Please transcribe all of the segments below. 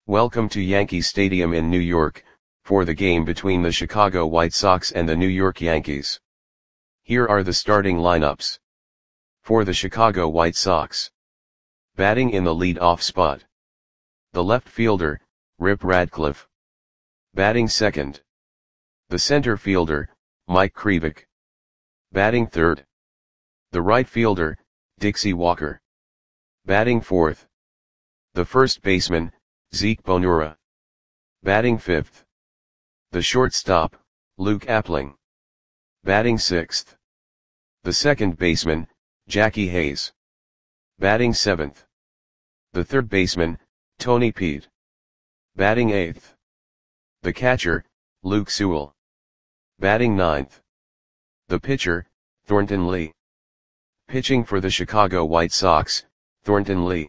Welcome to Yankee Stadium in New York, for the game between the Chicago White Sox and the New York Yankees. Here are the starting lineups. For the Chicago White Sox. Batting in the lead-off spot. The left fielder, Rip Radcliffe. Batting second. The center fielder, Mike Krivik. Batting third. The right fielder, Dixie Walker. Batting fourth. The first baseman, Zeke Bonura. Batting fifth. The shortstop, Luke Appling. Batting sixth. The second baseman, Jackie Hayes. Batting seventh. The third baseman, Tony Peet. Batting eighth. The catcher, Luke Sewell. Batting ninth. The pitcher, Thornton Lee. Pitching for the Chicago White Sox, Thornton Lee.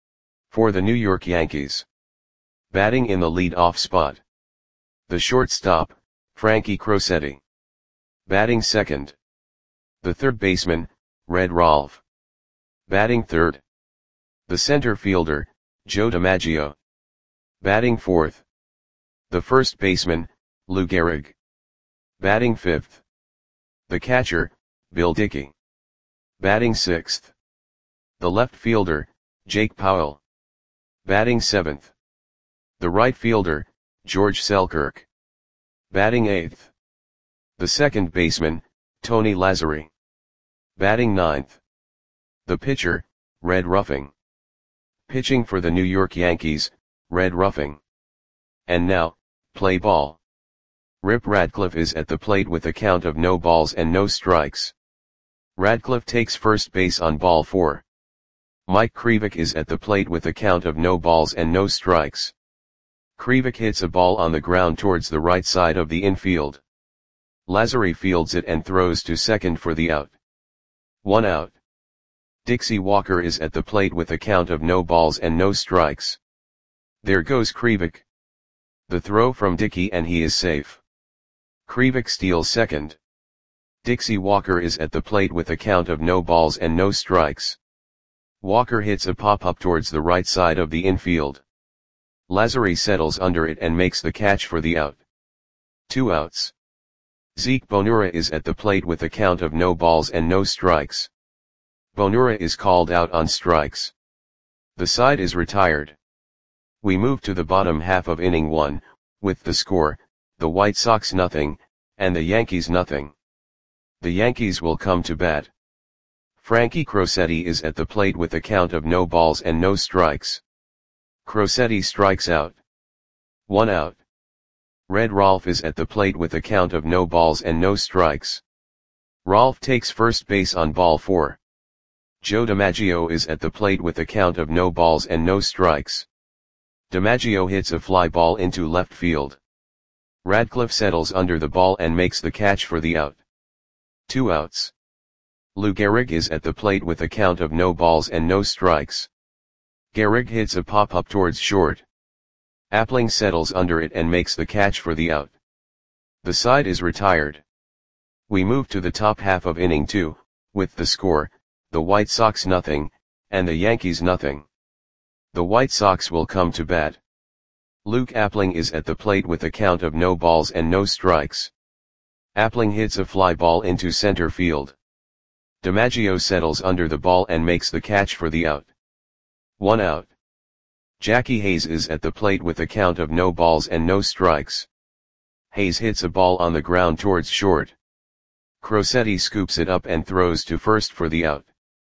For the New York Yankees. Batting in the lead-off spot. The shortstop, Frankie Crosetti. Batting second. The third baseman, Red Rolfe. Batting third. The center fielder, Joe DiMaggio. Batting fourth. The first baseman, Lou Gehrig. Batting fifth. The catcher, Bill Dickey. Batting sixth. The left fielder, Jake Powell. Batting seventh. The right fielder, George Selkirk. Batting eighth. The second baseman, Tony Lazzeri. Batting ninth. The pitcher, Red Ruffing. Pitching for the New York Yankees, Red Ruffing. And now, play ball. Rip Radcliffe is at the plate with a count of no balls and no strikes. Radcliffe takes first base on ball 4. Mike Krivik is at the plate with a count of no balls and no strikes. Krivik hits a ball on the ground towards the right side of the infield. Lazzeri fields it and throws to second for the out. 1 out. Dixie Walker is at the plate with a count of no balls and no strikes. There goes Krivik. The throw from Dickey and he is safe. Krivik steals second. Dixie Walker is at the plate with a count of no balls and no strikes. Walker hits a pop-up towards the right side of the infield. Lazzeri settles under it and makes the catch for the out. 2 outs. Zeke Bonura is at the plate with a count of no balls and no strikes. Bonura is called out on strikes. The side is retired. We move to the bottom half of inning 1, with the score, the White Sox 0, and the Yankees 0. The Yankees will come to bat. Frankie Crosetti is at the plate with a count of no balls and no strikes. Crosetti strikes out. 1 out. Red Rolfe is at the plate with a count of no balls and no strikes. Rolfe takes first base on ball 4. Joe DiMaggio is at the plate with a count of no balls and no strikes. DiMaggio hits a fly ball into left field. Radcliffe settles under the ball and makes the catch for the out. 2 outs. Lou Gehrig is at the plate with a count of no balls and no strikes. Gehrig hits a pop-up towards short. Appling settles under it and makes the catch for the out. The side is retired. We move to the top half of inning 2, with the score, the White Sox 0, and the Yankees 0. The White Sox will come to bat. Luke Appling is at the plate with a count of no balls and no strikes. Appling hits a fly ball into center field. DiMaggio settles under the ball and makes the catch for the out. 1 out. Jackie Hayes is at the plate with a count of no balls and no strikes. Hayes hits a ball on the ground towards short. Crosetti scoops it up and throws to first for the out.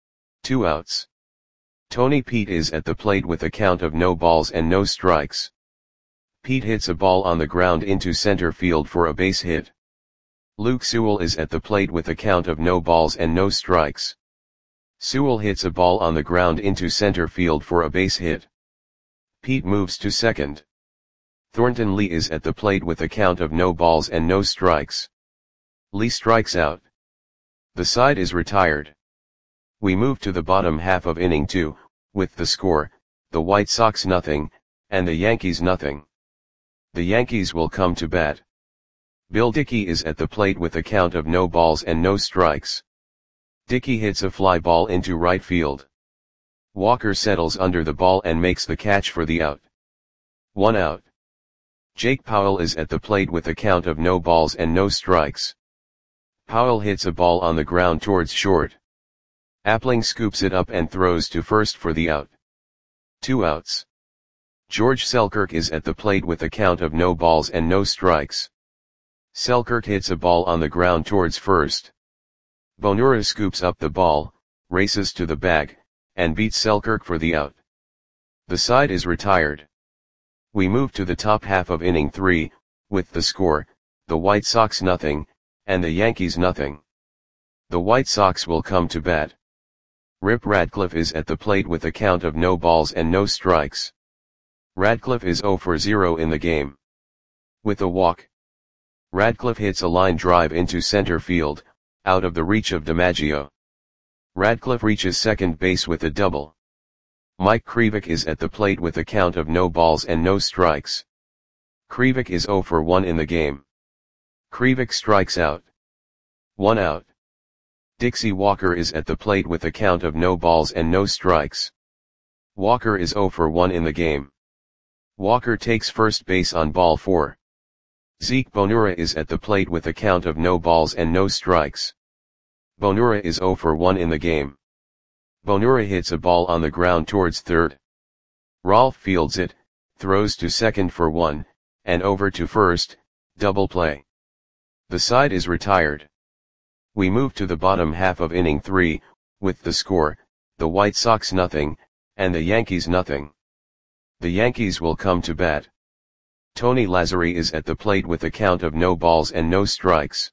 2 outs. Tony Peet is at the plate with a count of no balls and no strikes. Peet hits a ball on the ground into center field for a base hit. Luke Sewell is at the plate with a count of no balls and no strikes. Sewell hits a ball on the ground into center field for a base hit. Peet moves to second. Thornton Lee is at the plate with a count of no balls and no strikes. Lee strikes out. The side is retired. We move to the bottom half of inning 2, with the score, the White Sox 0, and the Yankees 0. The Yankees will come to bat. Bill Dickey is at the plate with a count of no balls and no strikes. Dickey hits a fly ball into right field. Walker settles under the ball and makes the catch for the out. 1 out. Jake Powell is at the plate with a count of no balls and no strikes. Powell hits a ball on the ground towards short. Appling scoops it up and throws to first for the out. 2 outs. George Selkirk is at the plate with a count of no balls and no strikes. Selkirk hits a ball on the ground towards first. Bonura scoops up the ball, races to the bag, and beats Selkirk for the out. The side is retired. We move to the top half of inning 3, with the score, the White Sox nothing, and the Yankees nothing. The White Sox will come to bat. Rip Radcliffe is at the plate with a count of no balls and no strikes. Radcliffe is 0 for 0 in the game. With a walk. Radcliffe hits a line drive into center field, out of the reach of DiMaggio. Radcliffe reaches second base with a double. Mike Krivik is at the plate with a count of no balls and no strikes. Krivik is 0 for 1 in the game. Krivik strikes out. 1 out. Dixie Walker is at the plate with a count of no balls and no strikes. Walker is 0 for 1 in the game. Walker takes first base on ball 4. Zeke Bonura is at the plate with a count of no balls and no strikes. Bonura is 0 for 1 in the game. Bonura hits a ball on the ground towards third. Rolfe fields it, throws to second for 1, and over to first, double play. The side is retired. We move to the bottom half of inning 3, with the score, the White Sox nothing, and the Yankees nothing. The Yankees will come to bat. Tony Lazzeri is at the plate with a count of no balls and no strikes.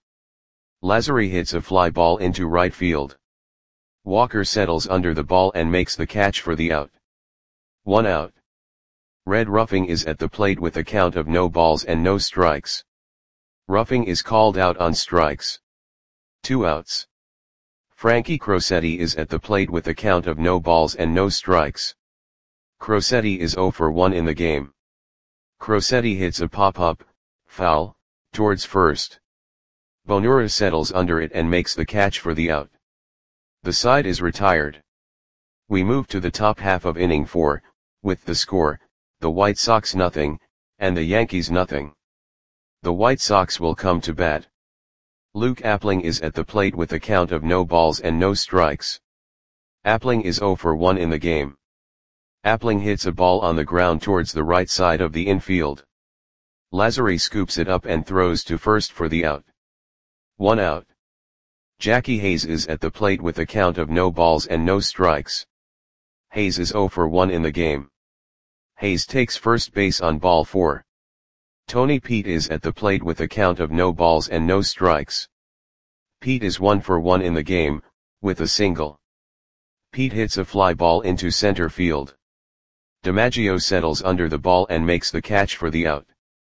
Lazzeri hits a fly ball into right field. Walker settles under the ball and makes the catch for the out. 1 out. Red Ruffing is at the plate with a count of no balls and no strikes. Ruffing is called out on strikes. 2 outs. Frankie Crosetti is at the plate with a count of no balls and no strikes. Crosetti is 0 for 1 in the game. Crosetti hits a pop-up, foul, towards first. Bonura settles under it and makes the catch for the out. The side is retired. We move to the top half of inning 4, with the score, the White Sox nothing, and the Yankees nothing. The White Sox will come to bat. Luke Appling is at the plate with a count of no balls and no strikes. Appling is 0 for 1 in the game. Appling hits a ball on the ground towards the right side of the infield. Lazzeri scoops it up and throws to first for the out. 1 out. Jackie Hayes is at the plate with a count of no balls and no strikes. Hayes is 0 for 1 in the game. Hayes takes first base on ball 4. Tony Pete is at the plate with a count of no balls and no strikes. Pete is 1 for 1 in the game, with a single. Pete hits a fly ball into center field. DiMaggio settles under the ball and makes the catch for the out.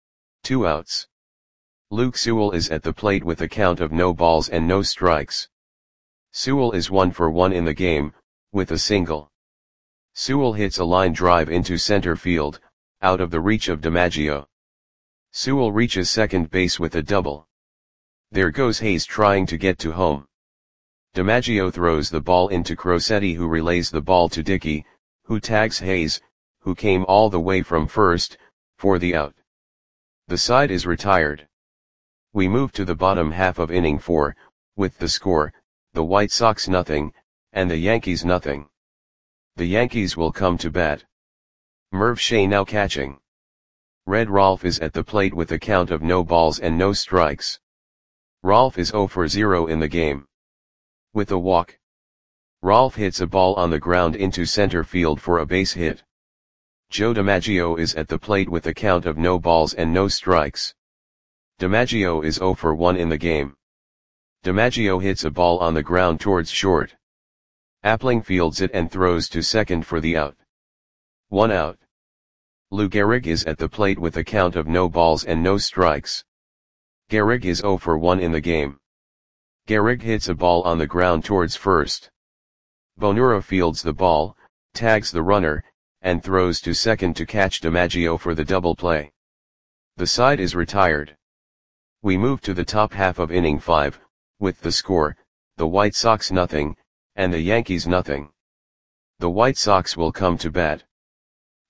2 outs. Luke Sewell is at the plate with a count of no balls and no strikes. Sewell is 1 for 1 in the game, with a single. Sewell hits a line drive into center field, out of the reach of DiMaggio. Sewell reaches second base with a double. There goes Hayes trying to get to home. DiMaggio throws the ball into Crosetti, who relays the ball to Dickey, who tags Hayes, who came all the way from first, for the out. The side is retired. We move to the bottom half of inning 4, with the score, the White Sox nothing, and the Yankees nothing. The Yankees will come to bat. Merv Shea now catching. Red Rolfe is at the plate with a count of no balls and no strikes. Rolfe is 0 for 0 in the game. With a walk. Rolfe hits a ball on the ground into center field for a base hit. Joe DiMaggio is at the plate with a count of no balls and no strikes. DiMaggio is 0 for 1 in the game. DiMaggio hits a ball on the ground towards short. Appling fields it and throws to second for the out. 1 out. Lou Gehrig is at the plate with a count of no balls and no strikes. Gehrig is 0 for 1 in the game. Gehrig hits a ball on the ground towards first. Bonura fields the ball, tags the runner, and throws to second to catch DiMaggio for the double play. The side is retired. We move to the top half of inning 5, with the score, the White Sox nothing, and the Yankees nothing. The White Sox will come to bat.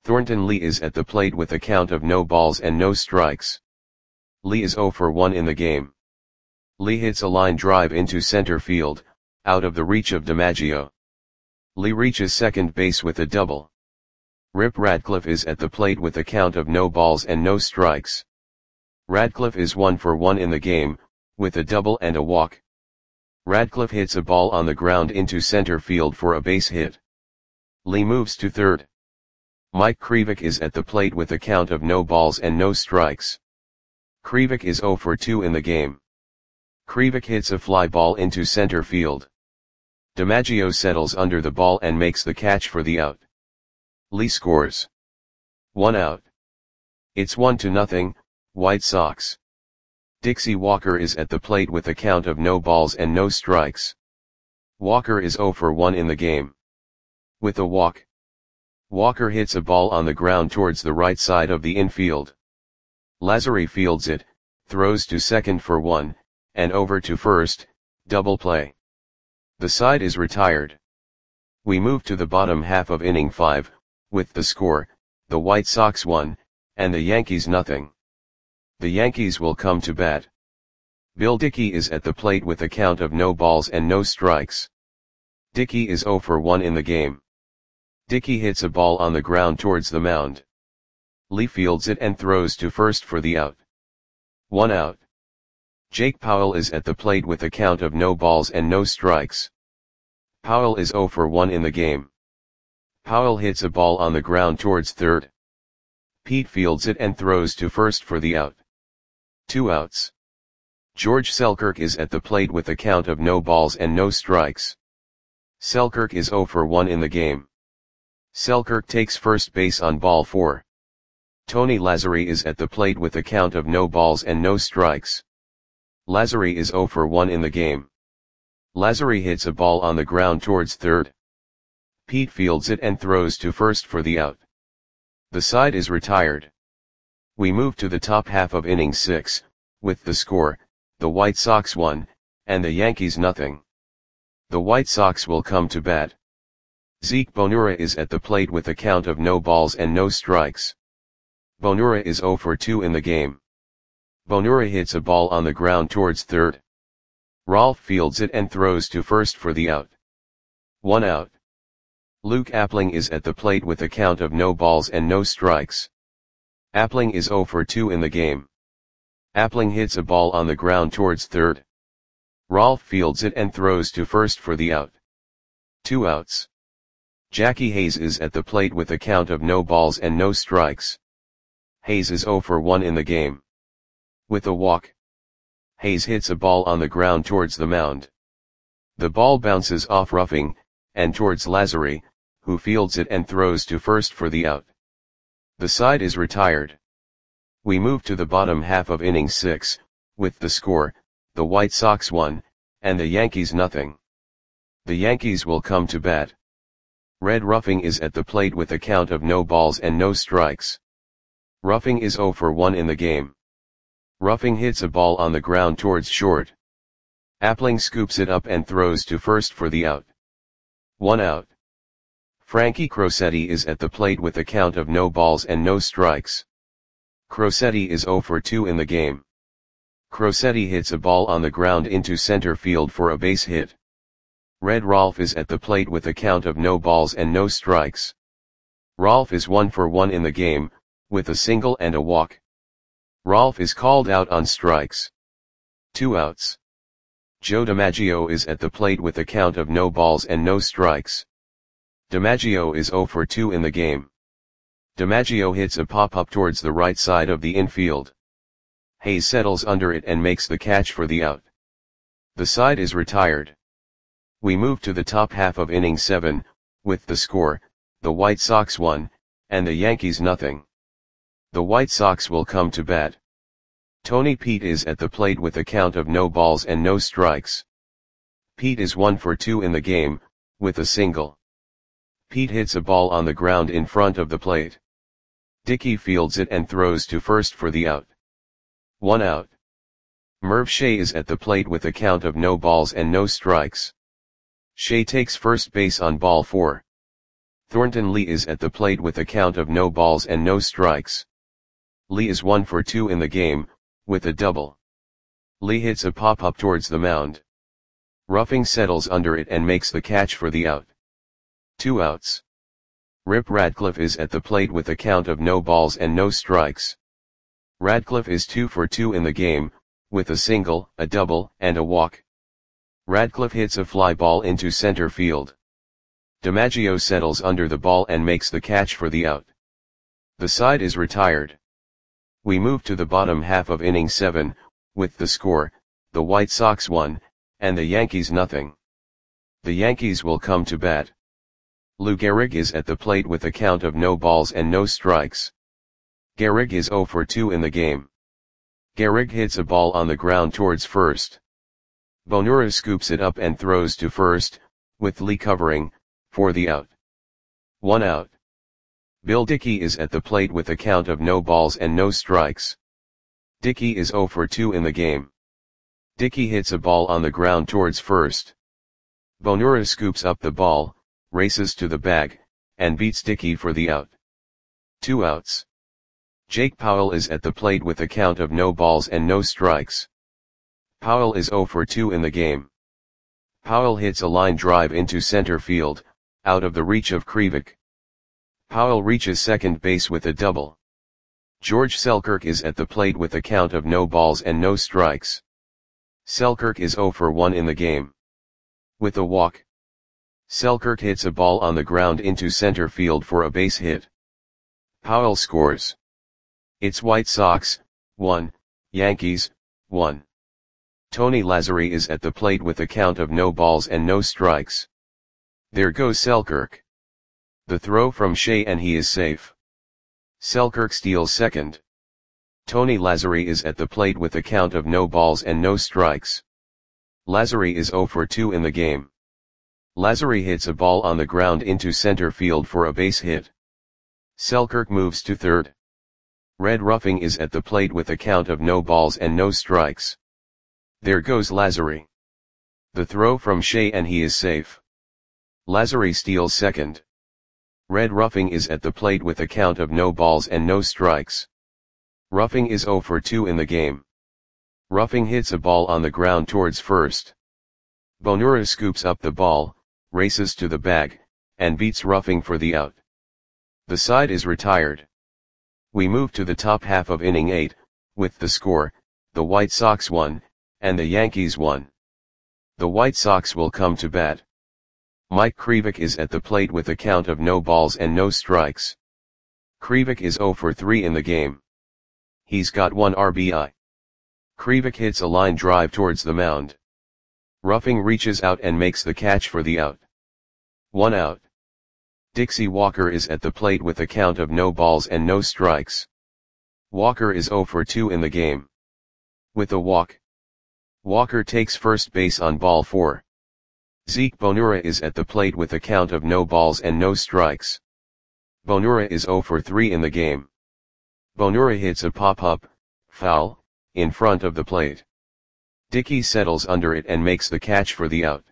Thornton Lee is at the plate with a count of no balls and no strikes. Lee is 0 for 1 in the game. Lee hits a line drive into center field, out of the reach of DiMaggio. Lee reaches second base with a double. Rip Radcliffe is at the plate with a count of no balls and no strikes. Radcliffe is 1 for 1 in the game, with a double and a walk. Radcliffe hits a ball on the ground into center field for a base hit. Lee moves to third. Mike Krivik is at the plate with a count of no balls and no strikes. Krivik is 0 for 2 in the game. Krivik hits a fly ball into center field. DiMaggio settles under the ball and makes the catch for the out. Lee scores. 1 out. It's 1-0, White Sox. Dixie Walker is at the plate with a count of no balls and no strikes. Walker is 0 for 1 in the game. With a walk. Walker hits a ball on the ground towards the right side of the infield. Lazzari fields it, throws to second for 1, and over to first, double play. The side is retired. We move to the bottom half of inning 5, with the score, the White Sox 1, and the Yankees nothing. The Yankees will come to bat. Bill Dickey is at the plate with a count of no balls and no strikes. Dickey is 0 for 1 in the game. Dickey hits a ball on the ground towards the mound. Lee fields it and throws to first for the out. 1 out. Jake Powell is at the plate with a count of no balls and no strikes. Powell is 0 for 1 in the game. Powell hits a ball on the ground towards third. Pete fields it and throws to first for the out. 2 outs. George Selkirk is at the plate with a count of no balls and no strikes. Selkirk is 0 for 1 in the game. Selkirk takes first base on ball 4. Tony Lazzari is at the plate with a count of no balls and no strikes. Lazzari is 0 for 1 in the game. Lazzari hits a ball on the ground towards third. Pete fields it and throws to first for the out. The side is retired. We move to the top half of inning 6, with the score, the White Sox 1, and the Yankees nothing. The White Sox will come to bat. Zeke Bonura is at the plate with a count of no balls and no strikes. Bonura is 0 for 2 in the game. Bonura hits a ball on the ground towards third. Rolfe fields it and throws to first for the out. 1 out. Luke Appling is at the plate with a count of no balls and no strikes. Appling is 0 for 2 in the game. Appling hits a ball on the ground towards third. Rolfe fields it and throws to first for the out. 2 outs. Jackie Hayes is at the plate with a count of no balls and no strikes. Hayes is 0 for 1 in the game. With a walk. Hayes hits a ball on the ground towards the mound. The ball bounces off Ruffing, and towards Lazzari, who fields it and throws to first for the out. The side is retired. We move to the bottom half of inning 6, with the score, the White Sox 1, and the Yankees nothing. The Yankees will come to bat. Red Ruffing is at the plate with a count of no balls and no strikes. Ruffing is 0 for 1 in the game. Ruffing hits a ball on the ground towards short. Appling scoops it up and throws to first for the out. 1 out. Frankie Crosetti is at the plate with a count of no balls and no strikes. Crosetti is 0 for 2 in the game. Crosetti hits a ball on the ground into center field for a base hit. Red Rolfe is at the plate with a count of no balls and no strikes. Rolfe is 1 for 1 in the game, with a single and a walk. Rolfe is called out on strikes. 2 outs. Joe DiMaggio is at the plate with a count of no balls and no strikes. DiMaggio is 0 for 2 in the game. DiMaggio hits a pop-up towards the right side of the infield. Hayes settles under it and makes the catch for the out. The side is retired. We move to the top half of inning 7, with the score, the White Sox 1, and the Yankees nothing. The White Sox will come to bat. Tony Pete is at the plate with a count of no balls and no strikes. Pete is 1 for 2 in the game, with a single. Pete hits a ball on the ground in front of the plate. Dickey fields it and throws to first for the out. 1 out. Merv Shea is at the plate with a count of no balls and no strikes. Shea takes first base on ball 4. Thornton Lee is at the plate with a count of no balls and no strikes. Lee is 1 for 2 in the game, with a double. Lee hits a pop-up towards the mound. Ruffing settles under it and makes the catch for the out. 2 outs. Rip Radcliffe is at the plate with a count of no balls and no strikes. Radcliffe is 2 for 2 in the game, with a single, a double, and a walk. Radcliffe hits a fly ball into center field. DiMaggio settles under the ball and makes the catch for the out. The side is retired. We move to the bottom half of inning 7, with the score, the White Sox 1, and the Yankees nothing. The Yankees will come to bat. Lou Gehrig is at the plate with a count of no balls and no strikes. Gehrig is 0 for 2 in the game. Gehrig hits a ball on the ground towards first. Bonura scoops it up and throws to first, with Lee covering, for the out. 1 out. Bill Dickey is at the plate with a count of no balls and no strikes. Dickey is 0 for 2 in the game. Dickey hits a ball on the ground towards first. Bonura scoops up the ball, races to the bag, and beats Dickey for the out. 2 outs. Jake Powell is at the plate with a count of no balls and no strikes. Powell is 0 for 2 in the game. Powell hits a line drive into center field, out of the reach of Krivik. Powell reaches second base with a double. George Selkirk is at the plate with a count of no balls and no strikes. Selkirk is 0 for 1 in the game. With a walk. Selkirk hits a ball on the ground into center field for a base hit. Powell scores. It's White Sox, 1, Yankees, 1. Tony Lazzeri is at the plate with a count of no balls and no strikes. There goes Selkirk. The throw from Shea and he is safe. Selkirk steals second. Tony Lazzeri is at the plate with a count of no balls and no strikes. Lazzeri is 0 for 2 in the game. Lazzeri hits a ball on the ground into center field for a base hit. Selkirk moves to third. Red Ruffing is at the plate with a count of no balls and no strikes. There goes Lazzeri. The throw from Shea and he is safe. Lazzeri steals second. Red Ruffing is at the plate with a count of no balls and no strikes. Ruffing is 0 for 2 in the game. Ruffing hits a ball on the ground towards first. Bonura scoops up the ball, races to the bag, and beats Ruffing for the out. The side is retired. We move to the top half of inning 8, with the score, the White Sox 1, and the Yankees 1. The White Sox will come to bat. Mike Krivik is at the plate with a count of no balls and no strikes. Krivik is 0 for 3 in the game. He's got 1 RBI. Krivik hits a line drive towards the mound. Ruffing reaches out and makes the catch for the out. 1 out. Dixie Walker is at the plate with a count of no balls and no strikes. Walker is 0 for 2 in the game. With a walk. Walker takes first base on ball 4. Zeke Bonura is at the plate with a count of no balls and no strikes. Bonura is 0 for 3 in the game. Bonura hits a pop-up, foul, in front of the plate. Dickey settles under it and makes the catch for the out.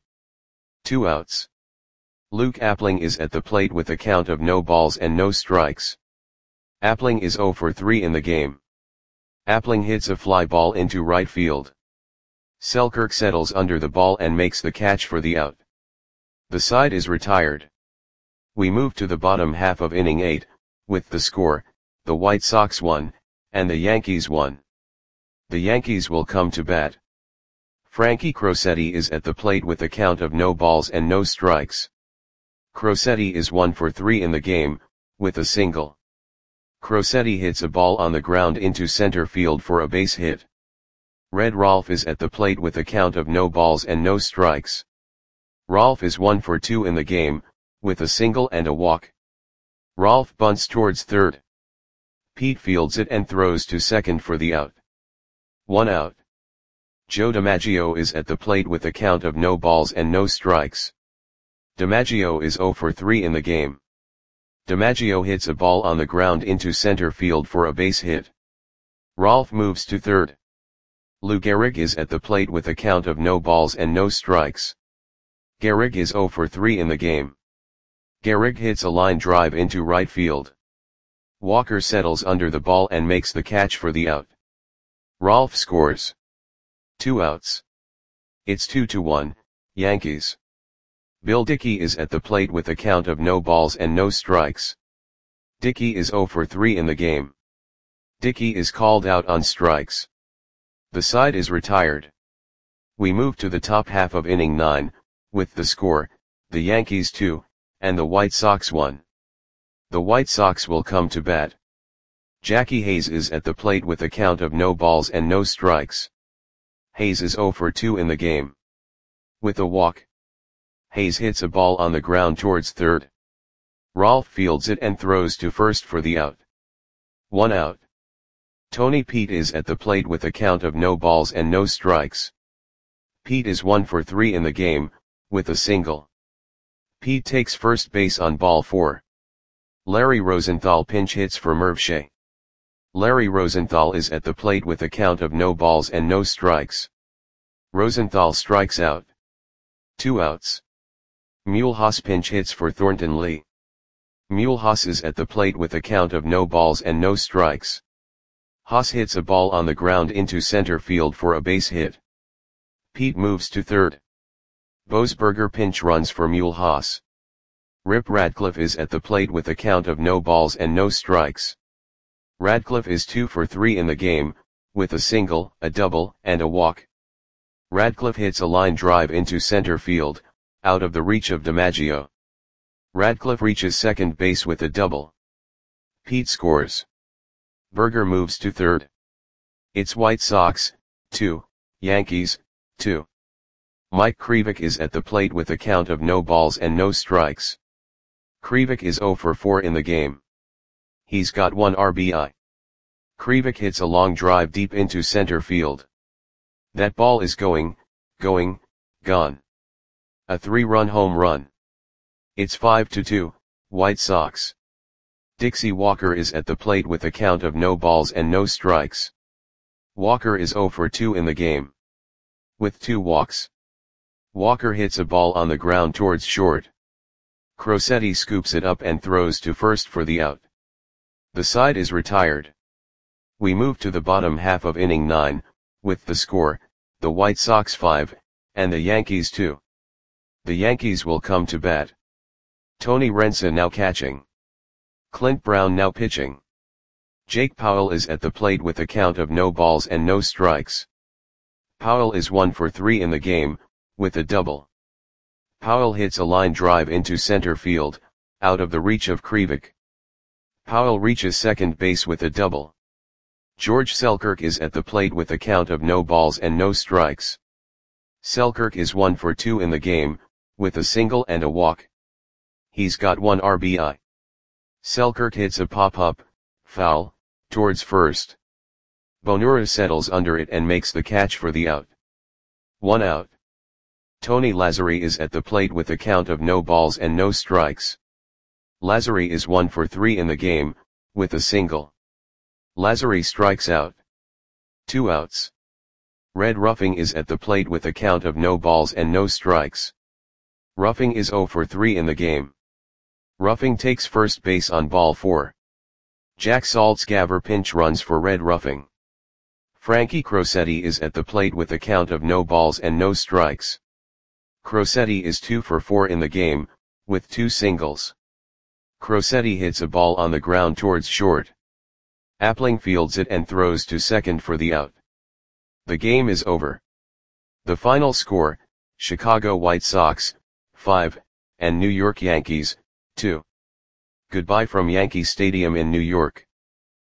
2 outs. Luke Appling is at the plate with a count of no balls and no strikes. Appling is 0 for 3 in the game. Appling hits a fly ball into right field. Selkirk settles under the ball and makes the catch for the out. The side is retired. We move to the bottom half of inning 8, with the score, the White Sox 1, and the Yankees 1. The Yankees will come to bat. Frankie Crosetti is at the plate with a count of no balls and no strikes. Crosetti is 1 for 3 in the game, with a single. Crosetti hits a ball on the ground into center field for a base hit. Red Rolfe is at the plate with a count of no balls and no strikes. Rolfe is 1 for 2 in the game, with a single and a walk. Rolfe bunts towards third. Pete fields it and throws to second for the out. 1 out. Joe DiMaggio is at the plate with a count of no balls and no strikes. DiMaggio is 0 for 3 in the game. DiMaggio hits a ball on the ground into center field for a base hit. Rolfe moves to third. Lou Gehrig is at the plate with a count of no balls and no strikes. Gehrig is 0 for 3 in the game. Gehrig hits a line drive into right field. Walker settles under the ball and makes the catch for the out. Rolfe scores. 2 outs. It's 2-1, Yankees. Bill Dickey is at the plate with a count of no balls and no strikes. Dickey is 0 for 3 in the game. Dickey is called out on strikes. The side is retired. We move to the top half of inning 9, with the score, the Yankees 2, and the White Sox 1. The White Sox will come to bat. Jackie Hayes is at the plate with a count of no balls and no strikes. Hayes is 0 for 2 in the game. With a walk, Hayes hits a ball on the ground towards third. Rolfe fields it and throws to first for the out. 1 out. Tony Pete is at the plate with a count of no balls and no strikes. Pete is 1 for 3 in the game, with a single. Pete takes first base on ball 4. Larry Rosenthal pinch hits for Merv Shea. Larry Rosenthal is at the plate with a count of no balls and no strikes. Rosenthal strikes out. 2 outs. Mulhouse pinch hits for Thornton Lee. Mulhouse is at the plate with a count of no balls and no strikes. Haas hits a ball on the ground into center field for a base hit. Pete moves to third. Boesberger pinch runs for Mulhouse. Rip Radcliffe is at the plate with a count of no balls and no strikes. Radcliffe is 2 for 3 in the game, with a single, a double, and a walk. Radcliffe hits a line drive into center field, out of the reach of DiMaggio. Radcliffe reaches second base with a double. Pete scores. Berger moves to third. It's White Sox, 2, Yankees, 2. Mike Krivik is at the plate with a count of no balls and no strikes. Krivik is 0 for 4 in the game. He's got 1 RBI. Krivik hits a long drive deep into center field. That ball is going, gone. A 3-run home run. It's 5-2, White Sox. Dixie Walker is at the plate with a count of no balls and no strikes. Walker is 0 for 2 in the game. With 2 walks. Walker hits a ball on the ground towards short. Crosetti scoops it up and throws to first for the out. The side is retired. We move to the bottom half of inning 9, with the score, the White Sox 5, and the Yankees 2. The Yankees will come to bat. Tony Rensa now catching. Clint Brown now pitching. Jake Powell is at the plate with a count of no balls and no strikes. Powell is 1 for 3 in the game, with a double. Powell hits a line drive into center field, out of the reach of Krivik. Powell reaches second base with a double. George Selkirk is at the plate with a count of no balls and no strikes. Selkirk is 1 for 2 in the game, with a single and a walk. He's got 1 RBI. Selkirk hits a pop-up, foul, towards first. Bonura settles under it and makes the catch for the out. 1 out. Tony Lazzeri is at the plate with a count of no balls and no strikes. Lazzeri is 1 for 3 in the game, with a single. Lazzeri strikes out. 2 outs. Red Ruffing is at the plate with a count of no balls and no strikes. Ruffing is 0 for 3 in the game. Ruffing takes first base on ball 4. Jack Saltzgaver pinch runs for Red Ruffing. Frankie Crosetti is at the plate with a count of no balls and no strikes. Crosetti is 2 for 4 in the game, with 2 singles. Crosetti hits a ball on the ground towards short. Appling fields it and throws to second for the out. The game is over. The final score, Chicago White Sox, 5, and New York Yankees, 2. Goodbye from Yankee Stadium in New York.